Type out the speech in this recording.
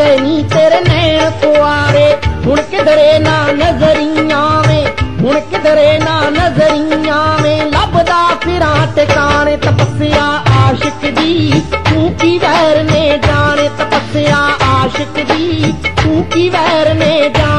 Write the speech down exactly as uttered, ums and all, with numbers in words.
गए नी तेरे नैन कुआरे। हुण किधरे ना नजरियां में, हुण किधरे ना नजरियां में, लभदा फिरां टिकाने। तपस्या आशिक दी तू की वैर ने जाने, तपस्या आशिक दी तू की वैर ने जाने।